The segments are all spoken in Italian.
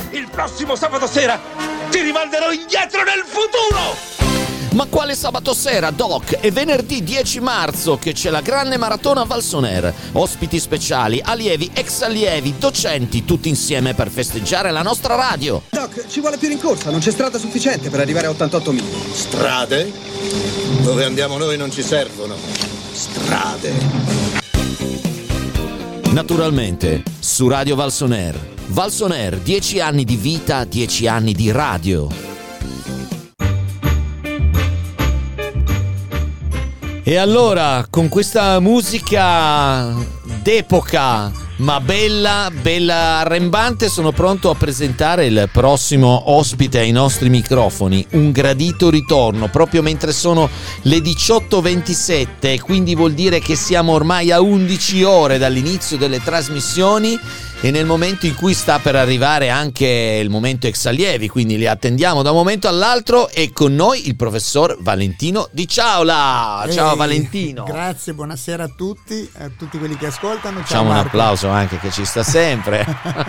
Il prossimo sabato sera ti rimanderò indietro nel futuro! Ma quale sabato sera, Doc? È venerdì 10 marzo che c'è la grande maratona Valsoner. Ospiti speciali, allievi, ex allievi, docenti, tutti insieme per festeggiare la nostra radio. Doc, ci vuole più rincorsa, non c'è strada sufficiente per arrivare a 88 miglia. Strade? Dove andiamo noi non ci servono. Strade. Naturalmente, su Radio Valsoner. Valsoner, 10 anni di vita, 10 anni di radio. E allora, con questa musica d'epoca, ma bella arrembante, sono pronto a presentare il prossimo ospite ai nostri microfoni. Un gradito ritorno, proprio mentre sono le 18:27, quindi vuol dire che siamo ormai a 11 ore dall'inizio delle trasmissioni e nel momento in cui sta per arrivare anche il momento ex allievi, quindi li attendiamo da un momento all'altro. E con noi il professor Valentino Di Ciaula. Ciao Valentino. Grazie, buonasera a tutti quelli che ascoltano. Ciao Facciamo un Marco. applauso anche che ci sta sempre.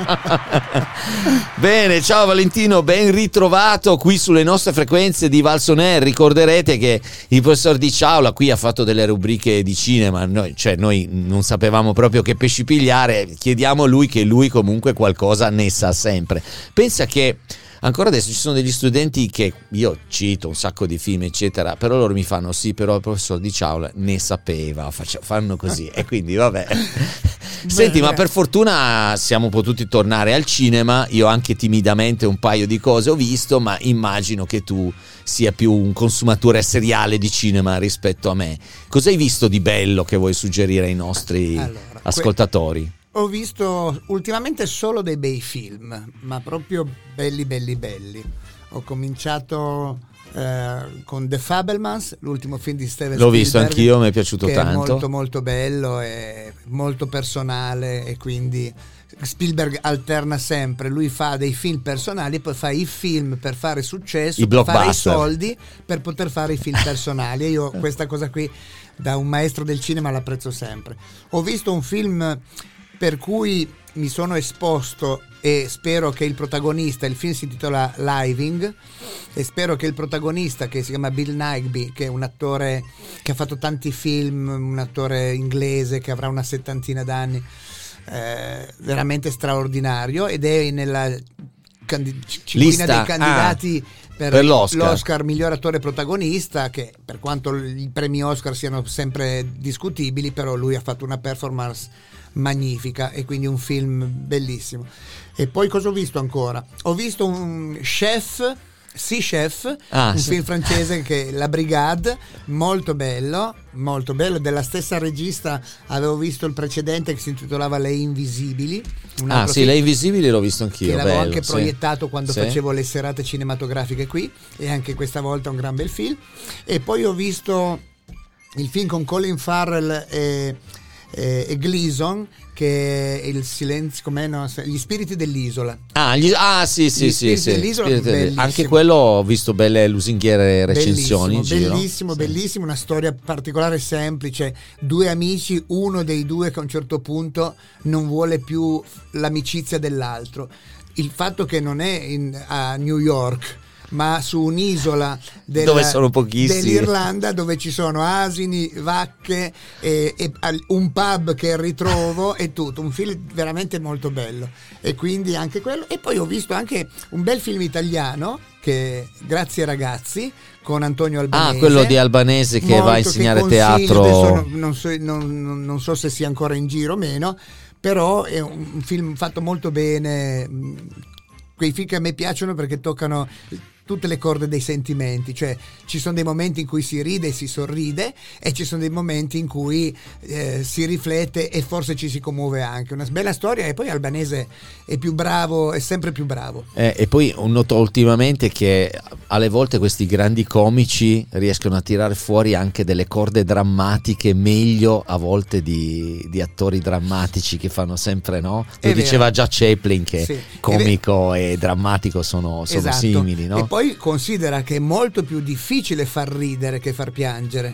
Bene, ciao Valentino, ben ritrovato qui sulle nostre frequenze di Valsoner. Ricorderete che il professor Di Ciaula qui ha fatto delle rubriche di cinema, noi non sapevamo proprio che pesci pigliare, chiediamo a lui che lui comunque qualcosa ne sa sempre. Pensa che ancora adesso ci sono degli studenti che io cito un sacco di film eccetera, però loro mi fanno sì, però il professor Di Ciaula ne sapeva, fanno così e quindi vabbè. Senti, ma per fortuna siamo potuti tornare al cinema. Io anche timidamente un paio di cose ho visto, ma immagino che tu sia più un consumatore seriale di cinema rispetto a me. Cosa hai visto di bello che vuoi suggerire ai nostri ascoltatori? Ho visto ultimamente solo dei bei film, ma proprio belli. Ho cominciato con The Fabelmans, l'ultimo film di Steven Spielberg. L'ho visto anch'io, mi è piaciuto tanto. È molto bello e molto personale, e quindi Spielberg alterna sempre, lui fa dei film personali, poi fa i film per fare successo, per fare i soldi, per poter fare i film personali. E io questa cosa qui da un maestro del cinema l'apprezzo sempre. Ho visto un film per cui mi sono esposto e spero che il film si intitola Living, e spero che il protagonista, che si chiama Bill Nighy, che è un attore che ha fatto tanti film, un attore inglese che avrà una 70 d'anni, veramente straordinario, ed è nella cinquina dei candidati per l'Oscar miglior attore protagonista, che per quanto i premi Oscar siano sempre discutibili, però lui ha fatto una performance magnifica, e quindi un film bellissimo. E poi cosa ho visto ancora? Ho visto un Chef, un film francese che è La Brigade, molto bello, della stessa regista. Avevo visto il precedente che si intitolava Le Invisibili. Le Invisibili l'ho visto anch'io, che l'avevo anche proiettato quando facevo le serate cinematografiche qui, e anche questa volta un gran bel film. E poi ho visto il film con Colin Farrell e Gleason, che è il silenzio, Gli spiriti dell'isola. Sì. Dell'isola, anche quello ho visto belle lusinghiere recensioni. Bellissimo, una storia particolare, semplice. Due amici, uno dei due che a un certo punto non vuole più l'amicizia dell'altro. Il fatto che non è a New York, ma su un'isola dove sono pochissimi, dell'Irlanda, dove ci sono asini, vacche e un pub che è il ritrovo, e tutto un film veramente molto bello. E quindi anche quello. E poi ho visto anche un bel film italiano, che Grazie ragazzi, con Antonio Albanese. Quello di Albanese che va a insegnare teatro. Non so se sia ancora in giro o meno, però è un film fatto molto bene. Quei film che a me piacciono perché toccano tutte le corde dei sentimenti, cioè ci sono dei momenti in cui si ride e si sorride, e ci sono dei momenti in cui si riflette e forse ci si commuove anche. Una bella storia. E poi Albanese è più bravo, è sempre più bravo. E poi noto ultimamente che alle volte questi grandi comici riescono a tirare fuori anche delle corde drammatiche meglio a volte di attori drammatici che fanno sempre, no? Lo diceva già Chaplin, che comico e drammatico sono simili, no? E poi considera che è molto più difficile far ridere che far piangere.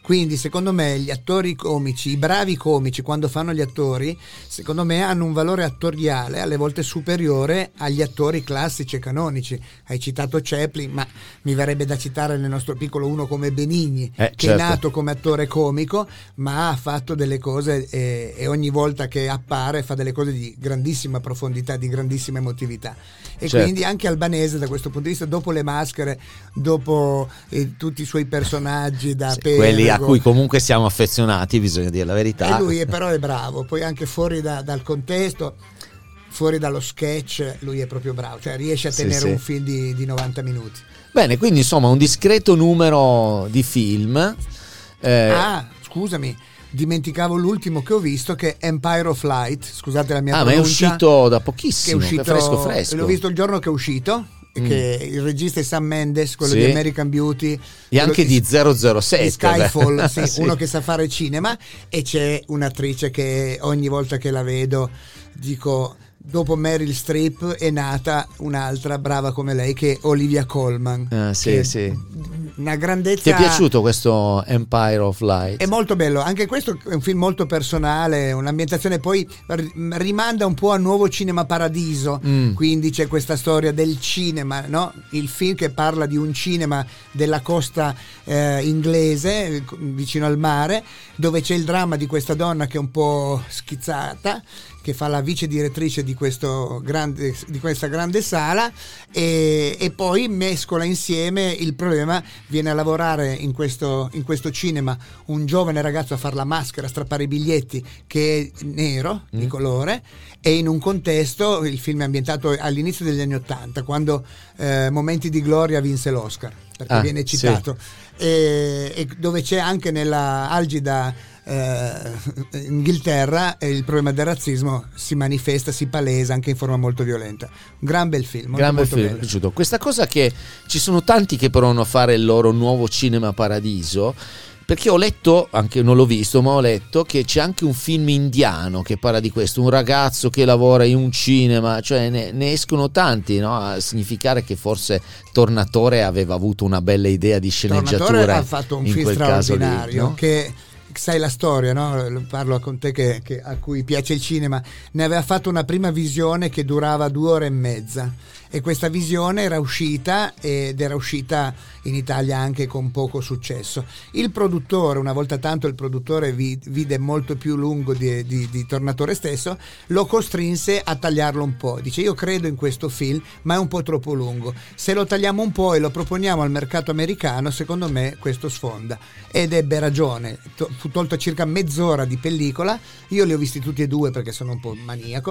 Quindi secondo me gli attori comici, i bravi comici, quando fanno gli attori, secondo me hanno un valore attoriale alle volte superiore agli attori classici e canonici. Hai citato Chaplin, ma mi verrebbe da citare nel nostro piccolo uno come Benigni, che certo. È nato come attore comico, ma ha fatto delle cose e ogni volta che appare fa delle cose di grandissima profondità, di grandissima emotività. E certo. quindi anche Albanese da questo punto di vista, dopo le maschere, dopo tutti i suoi personaggi da quelli a cui comunque siamo affezionati, bisogna dire la verità. E lui però è bravo, poi anche fuori dal contesto, fuori dallo sketch, lui è proprio bravo, cioè riesce a tenere un film di 90 minuti. Bene, quindi insomma un discreto numero di film. Scusami, dimenticavo l'ultimo che ho visto, che è Empire of Light, scusate la mia pronuncia. Ma è uscito da pochissimo, che è uscito, fresco. L'ho visto il giorno che è uscito, che il regista è Sam Mendes, quello di American Beauty e anche di 007 di Skyfall, sì. Uno che sa fare cinema, e c'è un'attrice che ogni volta che la vedo dico, dopo Meryl Streep è nata un'altra brava come lei, che è Olivia Colman. Sì. Una grandezza. Ti è piaciuto questo Empire of Light? È molto bello, anche questo è un film molto personale, un'ambientazione, poi rimanda un po' a Nuovo Cinema Paradiso, quindi c'è questa storia del cinema, no? Il film che parla di un cinema della costa inglese, vicino al mare, dove c'è il dramma di questa donna che è un po' schizzata, che fa la vice direttrice di questa grande sala, e poi mescola insieme il problema. Viene a lavorare in questo cinema un giovane ragazzo a fare la maschera, a strappare i biglietti, che è nero di colore, e in un contesto, il film è ambientato all'inizio degli anni ОТТАNTA, quando Momenti di gloria vinse l'Oscar, perché viene citato, e dove c'è anche nella algida Inghilterra il problema del razzismo si manifesta, si palesa anche in forma molto violenta. Un gran bel film, molto film, è piaciuto. Questa cosa che ci sono tanti che provano a fare il loro Nuovo Cinema Paradiso, perché ho letto, anche non l'ho visto, ma ho letto che c'è anche un film indiano che parla di questo, un ragazzo che lavora in un cinema, cioè ne escono tanti, no? A significare che forse Tornatore aveva avuto una bella idea di sceneggiatura. Tornatore ha fatto un film straordinario, lì, no? Che sai la storia, no? Parlo con te che a cui piace il cinema. Ne aveva fatto una prima visione che durava 2 ore e mezza, e questa visione era uscita, ed era uscita in Italia anche con poco successo. Il produttore, una volta tanto il produttore vide molto più lungo di Tornatore stesso, lo costrinse a tagliarlo un po'. Dice: io credo in questo film, ma è un po' troppo lungo, se lo tagliamo un po' e lo proponiamo al mercato americano, secondo me questo sfonda. Ed ebbe ragione, fu tolto circa mezz'ora di pellicola, io li ho visti tutti e due perché sono un po' maniaco,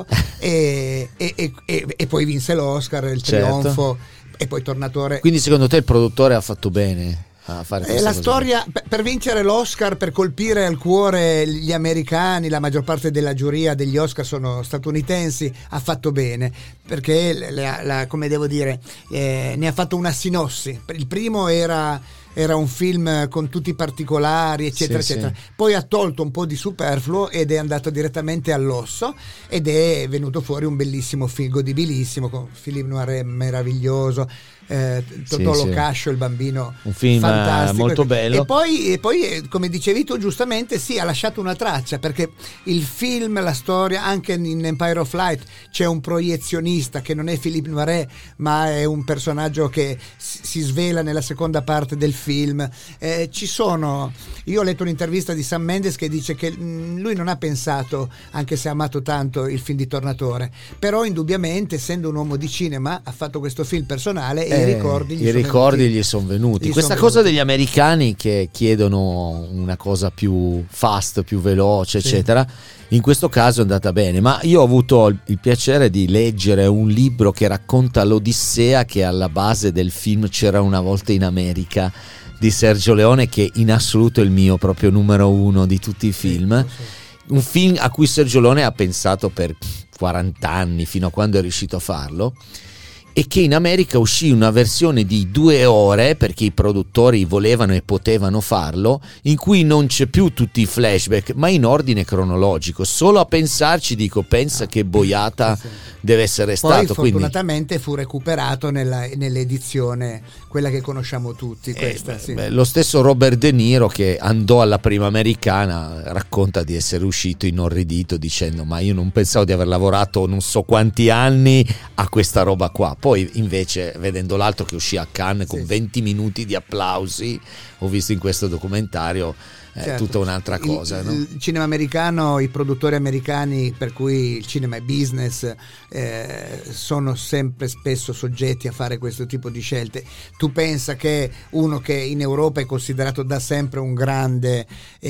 e poi vinse l'Oscar, il trionfo, e poi Tornatore. Quindi secondo te il produttore ha fatto bene a fare questa cosa? Storia, per vincere l'Oscar, per colpire al cuore gli americani, la maggior parte della giuria degli Oscar sono statunitensi, ha fatto bene, perché come devo dire, ne ha fatto una sinossi. Il primo era un film con tutti i particolari, eccetera, eccetera. Poi ha tolto un po' di superfluo ed è andato direttamente all'osso, ed è venuto fuori un bellissimo film, godibilissimo, con Philippe Noiret meraviglioso, Totò Locascio, il bambino, un film fantastico, molto bello. E poi come dicevi tu giustamente, ha lasciato una traccia, perché il film, la storia, anche in Empire of Light c'è un proiezionista che non è Philippe Noiret, ma è un personaggio che si svela nella seconda parte del film. Io ho letto un'intervista di Sam Mendes che dice che lui non ha pensato, anche se ha amato tanto il film di Tornatore, però indubbiamente, essendo un uomo di cinema, ha fatto questo film personale e i ricordi gli sono venuti. Questa cosa degli americani che chiedono una cosa più fast, più veloce, eccetera, in questo caso è andata bene. Ma io ho avuto il piacere di leggere un libro che racconta l'Odissea, che alla base del film C'era una volta in America, di Sergio Leone, che in assoluto è il mio proprio numero 1 di tutti i film. Un film a cui Sergio Leone ha pensato per 40 anni, fino a quando è riuscito a farlo. e che in America uscì una versione di 2 ore, perché i produttori volevano e potevano farlo, in cui non c'è più tutti i flashback, ma in ordine cronologico. Solo a pensarci dico, pensa che boiata deve essere stato. Poi fortunatamente fu recuperato nell'edizione, quella che conosciamo tutti. Lo stesso Robert De Niro, che andò alla prima americana, racconta di essere uscito inorridito dicendo: ma io non pensavo di aver lavorato non so quanti anni a questa roba qua. Poi invece, vedendo l'altro che uscì a Cannes con 20 minuti di applausi, ho visto in questo documentario tutta un'altra cosa. Il cinema americano, i produttori americani, per cui il cinema è business, sono sempre spesso soggetti a fare questo tipo di scelte. Tu pensa che uno che in Europa è considerato da sempre un grande,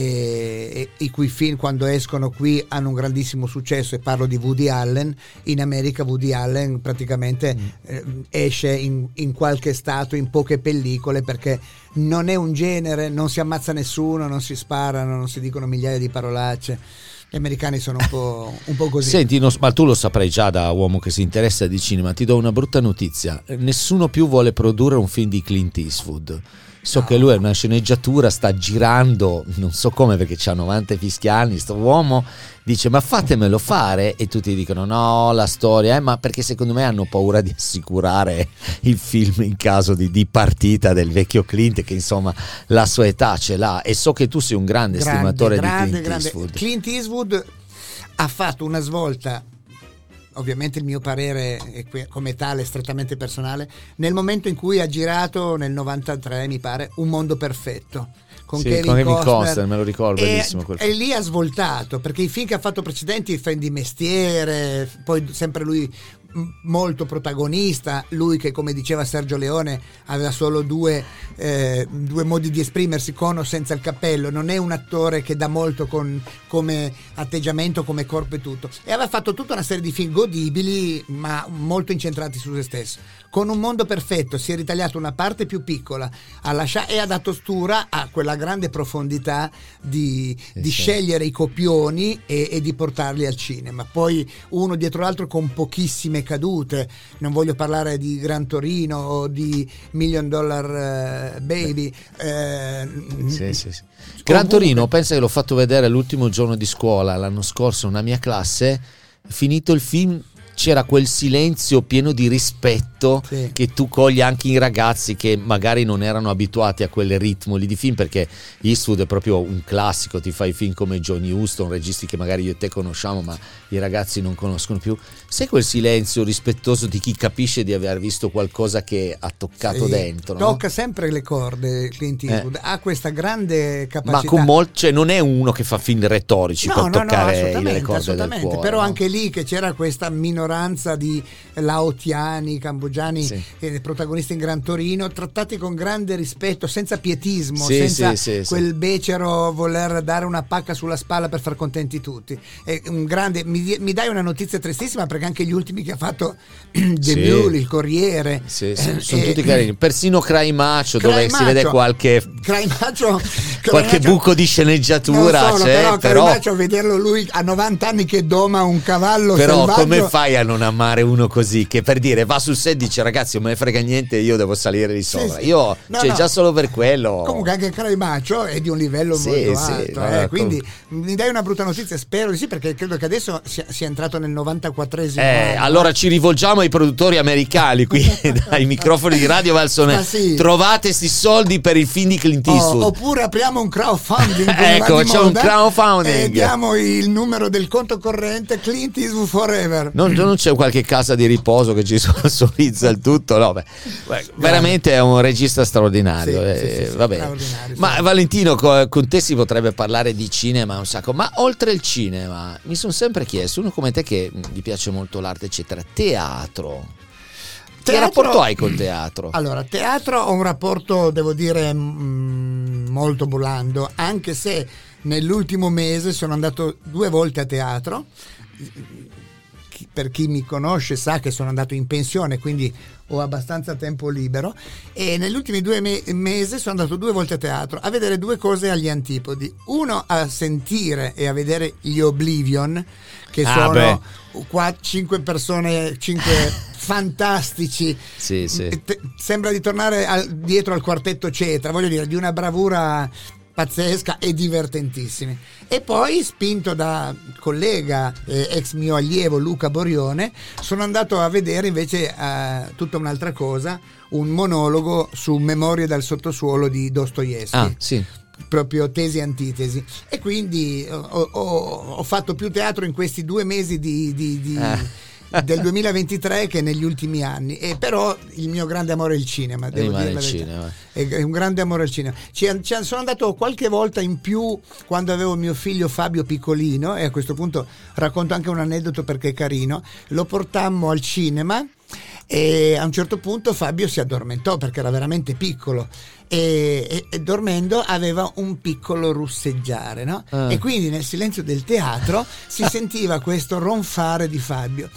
i cui film quando escono qui hanno un grandissimo successo, e parlo di Woody Allen, in America Woody Allen praticamente esce in qualche stato, in poche pellicole, perché non è un genere, non si ammazza nessuno, non si sparano, non si dicono migliaia di parolacce. Gli americani sono un po' così. Senti, ma tu lo saprai già da uomo che si interessa di cinema, ti do una brutta notizia: nessuno più vuole produrre un film di Clint Eastwood. So che lui è una sceneggiatura, sta girando, non so come, perché c'ha 90 fischi anni sto uomo, dice: ma fatemelo fare, e tutti dicono no, la storia, ma perché secondo me hanno paura di assicurare il film in caso di partita del vecchio Clint, che insomma la sua età ce l'ha, e so che tu sei un grande stimatore di Clint Eastwood. Clint Eastwood ha fatto una svolta, ovviamente il mio parere è come tale strettamente personale, nel momento in cui ha girato nel 93, mi pare, Un mondo perfetto con Kevin Costner, me lo ricordo benissimo quel film. E lì ha svoltato, perché i film che ha fatto precedenti, i film di mestiere, poi sempre lui molto protagonista, lui che, come diceva Sergio Leone, aveva solo due modi di esprimersi, con o senza il cappello, non è un attore che dà molto come atteggiamento, come corpo e tutto, e aveva fatto tutta una serie di film godibili ma molto incentrati su se stesso. Con Un mondo perfetto si è ritagliato una parte più piccola e ha dato stura a quella grande profondità di scegliere i copioni e di portarli al cinema, poi uno dietro l'altro con pochissime cadute. Non voglio parlare di Gran Torino o di $1 Million Baby. Sì. Gran Torino, pensa che l'ho fatto vedere l'ultimo giorno di scuola l'anno scorso, una mia classe, finito il film c'era quel silenzio pieno di rispetto che tu cogli anche in ragazzi che magari non erano abituati a quel ritmo lì di film, perché Eastwood è proprio un classico, ti fai film come Johnny Huston, registi che magari io e te conosciamo ma i ragazzi non conoscono più. Sai quel silenzio rispettoso di chi capisce di aver visto qualcosa che ha toccato dentro, no? Tocca sempre le corde Clint Eastwood, ha questa grande capacità, ma con cioè non è uno che fa film retorici per toccare le corde del cuore, però no? Anche lì che c'era questa minoranza di laotiani, cambogiani, protagonisti in Gran Torino, trattati con grande rispetto, senza pietismo, senza quel becero voler dare una pacca sulla spalla per far contenti tutti. È un grande. Mi dai una notizia tristissima, perché anche gli ultimi che ha fatto The Mule, Il Corriere, sono tutti carini, persino Cry Macho, dove si vede qualche buco di sceneggiatura, però Cry Macho, vederlo lui a 90 anni che doma un cavallo però selvaggio. Come fai a non amare uno così, che per dire va sul set, dice ragazzi non me ne frega niente, io devo salire di sopra, già solo per quello. Comunque anche Cry Macho è di un livello molto alto, quindi mi dai una brutta notizia? Spero di sì, perché credo che adesso sia entrato nel 94esimo anno. Allora ci rivolgiamo ai produttori americani qui dai microfoni di Radio Valsone, trovate sti soldi per il film di Clint Eastwood, oppure apriamo un crowdfunding ecco, c'è un crowdfunding e diamo il numero del conto corrente Clint Eastwood Forever. Non c'è qualche casa di riposo che ci sponsorizza il tutto? No, veramente è un regista straordinario. Ma Valentino, con te si potrebbe parlare di cinema un sacco, ma oltre il cinema mi sono sempre chiesto, uno come te che gli piace molto l'arte eccetera, teatro. Che rapporto hai col teatro? Allora, teatro ho un rapporto, devo dire, molto blando, anche se nell'ultimo mese sono andato 2 volte a teatro, per chi mi conosce sa che sono andato in pensione, quindi ho abbastanza tempo libero, e negli ultimi 2 mesi sono andato 2 volte a teatro a vedere 2 cose agli antipodi. Uno, a sentire e a vedere gli Oblivion, che sono 5 persone, 5 fantastici. Sì. Sembra di tornare dietro al quartetto Cetra, voglio dire, di una bravura pazzesca e divertentissimi. E poi, spinto da collega ex mio allievo Luca Borione, sono andato a vedere invece tutta un'altra cosa, un monologo su Memorie dal sottosuolo di Dostoevskij. Sì. Proprio tesi e antitesi, e quindi ho fatto più teatro in questi 2 mesi del 2023 che negli ultimi anni, e però il mio grande amore è il cinema, devo dire la verità. È un grande amore al cinema. Sono andato qualche volta in più quando avevo mio figlio Fabio piccolino, e a questo punto racconto anche un aneddoto perché è carino. Lo portammo al cinema e a un certo punto Fabio si addormentò perché era veramente piccolo, e dormendo aveva un piccolo russeggiare, no? E quindi nel silenzio del teatro si sentiva questo ronfare di Fabio.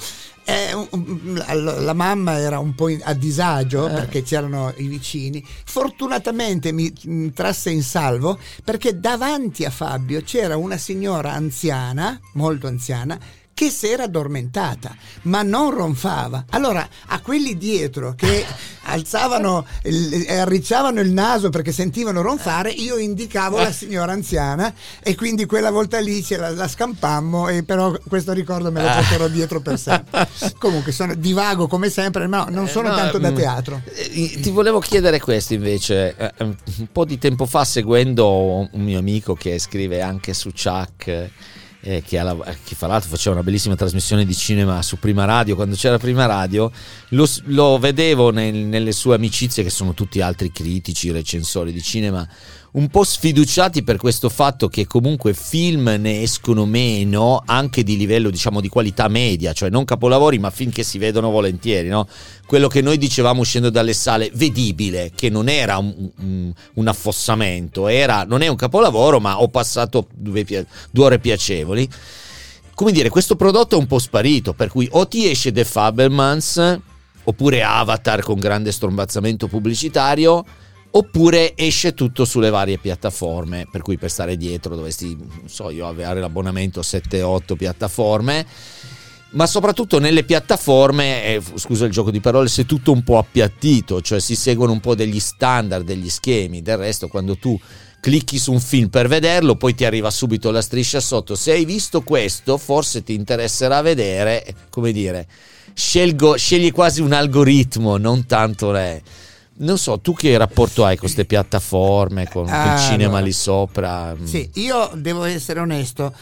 La mamma era un po' a disagio perché c'erano i vicini. Fortunatamente mi trasse in salvo, perché davanti a Fabio c'era una signora anziana, molto anziana, che si era addormentata, ma non ronfava. Allora, a quelli dietro che alzavano arricciavano il naso perché sentivano ronfare, io indicavo la signora anziana, e quindi quella volta lì la scampammo, e però questo ricordo me lo porterò dietro per sempre. Comunque divago come sempre, ma non sono tanto da teatro. Ti volevo chiedere questo invece. Un po' di tempo fa, seguendo un mio amico che scrive anche su Chuck, che fra l'altro faceva una bellissima trasmissione di cinema su Prima Radio, quando c'era Prima Radio, lo vedevo nelle sue amicizie, che sono tutti altri critici, recensori di cinema, un po' sfiduciati per questo fatto che comunque film ne escono meno, anche di livello, diciamo, di qualità media, cioè non capolavori, ma film che si vedono volentieri, no? Quello che noi dicevamo uscendo dalle sale, vedibile, che non era un affossamento, non è un capolavoro, ma ho passato 2 ore piacevoli. Come dire, questo prodotto è un po' sparito, per cui o ti esce The Fabelmans, oppure Avatar con grande strombazzamento pubblicitario, oppure esce tutto sulle varie piattaforme, per cui per stare dietro dovresti, non so io, avere l'abbonamento 7-8 piattaforme. Ma soprattutto nelle piattaforme, scusa il gioco di parole, si è tutto un po' appiattito, cioè si seguono un po' degli standard, degli schemi. Del resto, quando tu clicchi su un film per vederlo, poi ti arriva subito la striscia sotto: se hai visto questo forse ti interesserà vedere, come dire, scegli quasi un algoritmo, non tanto non so, tu che rapporto hai con queste piattaforme, con il cinema lì sopra? Sì, io devo essere onesto,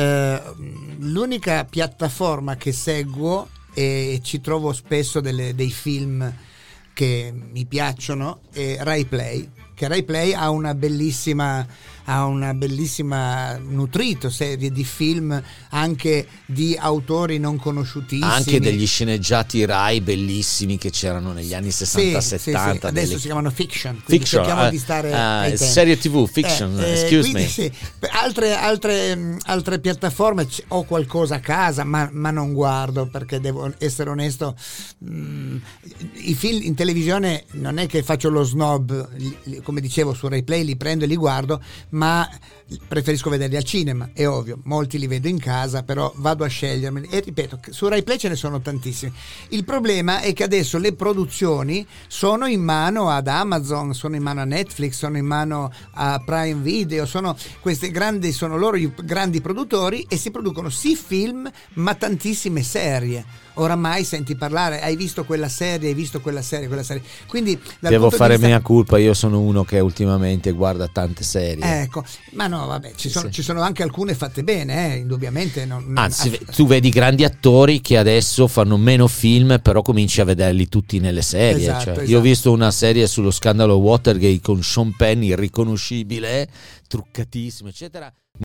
l'unica piattaforma che seguo e ci trovo spesso dei film che mi piacciono è Rai Play, che Rai Play ha una bellissima nutrito serie di film, anche di autori non conosciutissimi, anche degli sceneggiati Rai bellissimi che c'erano negli anni 60-70. Sì. Adesso si chiamano fiction, cerchiamo di stare ai tempi. Serie TV fiction, excuse me. Sì. Altre piattaforme ho qualcosa a casa, ma non guardo, perché devo essere onesto, i film in televisione non è che faccio lo snob, come dicevo, su Rai Play li prendo e li guardo, ma preferisco vederli al cinema, è ovvio. Molti li vedo in casa, però vado a scegliermi, e ripeto, su Rai Play ce ne sono tantissimi. Il problema è che adesso le produzioni sono in mano ad Amazon, sono in mano a Netflix, sono in mano a Prime Video, sono loro i grandi produttori, e si producono sì film, ma tantissime serie. Oramai senti parlare, hai visto quella serie, quindi devo fare mea culpa, io sono uno che ultimamente guarda tante serie. Ecco, ma no, vabbè, ci sono anche alcune fatte bene, indubbiamente. Anzi, tu vedi grandi attori che adesso fanno meno film, però cominci a vederli tutti nelle serie. Esatto. Io ho visto una serie sullo scandalo Watergate con Sean Penn, irriconoscibile, truccatissimo, eccetera.